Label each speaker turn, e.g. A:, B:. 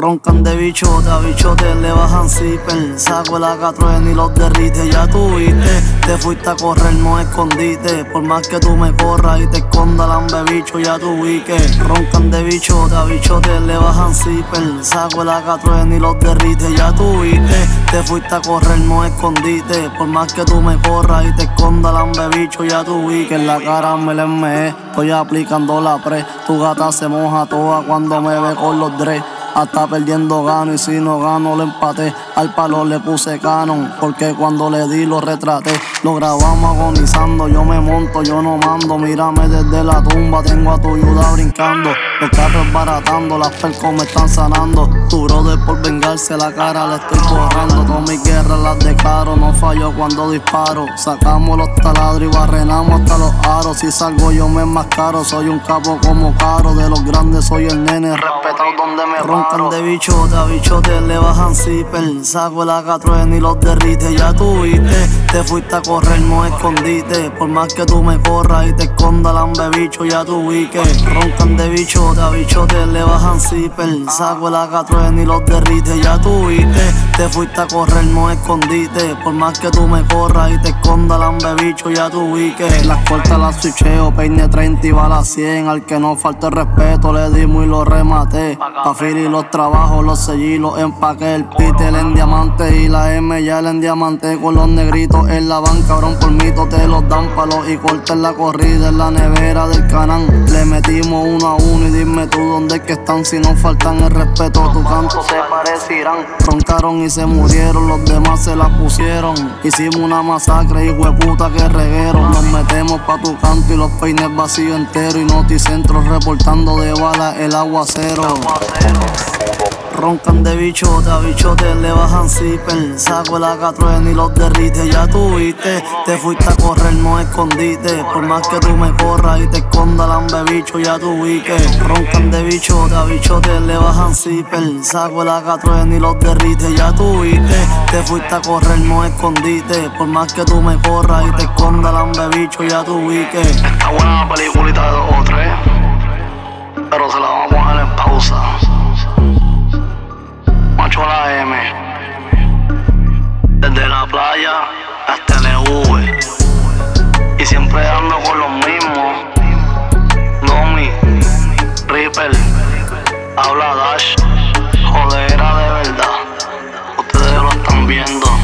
A: Roncan de bichote, a bichote le bajan zipper. Saco el AK-3 y los derrite. Ya tú viste, te fuiste a correr, no escondite. Por más que tú me corras y te escondas, lambe bicho, ya tú vi que roncan de bichote, a bichote le bajan zipper. Saco el AK-3 y los derrite. Ya tú viste, te fuiste a correr, no escondite. Por más que tú me corras y te escondas, lambe bicho, ya tú vi que en la cara me le emmeé. Estoy aplicando la pre. Tu gata se moja toda cuando me ve con los dreads. Hasta perdiendo gano y si no gano lo empaté. Al palo le puse canon porque cuando le di lo retraté. Lo grabamos agonizando, yo me monto, yo no mando. Mírame desde la tumba, tengo a tu ayuda brincando. Los carros baratando, las percos me están sanando. Tu brother por vengarse la cara le estoy borrando. Todas mis guerras las declaro, no fallo cuando disparo. Sacamos los taladros y barrenamos hasta los aros. Si salgo yo me enmascaro, soy un capo como Caro. De los grandes soy el nene, respetado donde me roncan de bichote, a bichote le bajan zipper. Saco el AK-3 y los derrite. Ya tú viste, te fuiste a correr, no escondite. Por más que tú me corras y te escondas, lambe bicho, ya tú vi que roncan de bichote, a bichote le bajan zipper. Saco el AK-3 y los derrite. Ya tú viste, te fuiste a correr, no escondite. Por más que tú me corras y te escondas, lambe bicho, ya tú vi que las cortas las switcheo, peine 30 y bala 100. Al que no falte el respeto le dimos y lo rematé. Pa' Fili los trabajos, los sellí, los empaqué. El Peter en diamante y la M ya en diamante. Con los negritos en la banca, cabrón, por mito te los dan palos y corta en la corrida en la nevera del canán. Le metimos 1 a 1 y dime tú dónde es que están. Si nos faltan el respeto, tu canto se parecirán. Roncaron y se murieron, los demás se la pusieron. Hicimos una masacre, hijo de puta, que reguero. Nos metemos pa' tu canto y los peines vacíos enteros. Y noticentros reportando de bala el aguacero. Roncan de bichote, a bichote le bajan zipper. Saco el AK-3 y los derrite. Ya tú viste, te fuiste a correr, no escondite. Por más que tú me corras y te escondas, lambe bicho, ya tú vi que roncan de bichote, a bichote le bajan zipper. Saco el AK-3 y los derrite. Ya tú viste, te fuiste a correr, no escondite. Por más que tú me corras y te escondas, lambe bicho, ya tú vi que
B: está buena la peliculita de 2 o 3, pero se la vamos a poner en pausa. Macho la M, desde la playa hasta el EV, y siempre ando con los mismos. Domi, Ripper, habla Dash, jodera de verdad, ustedes lo están viendo.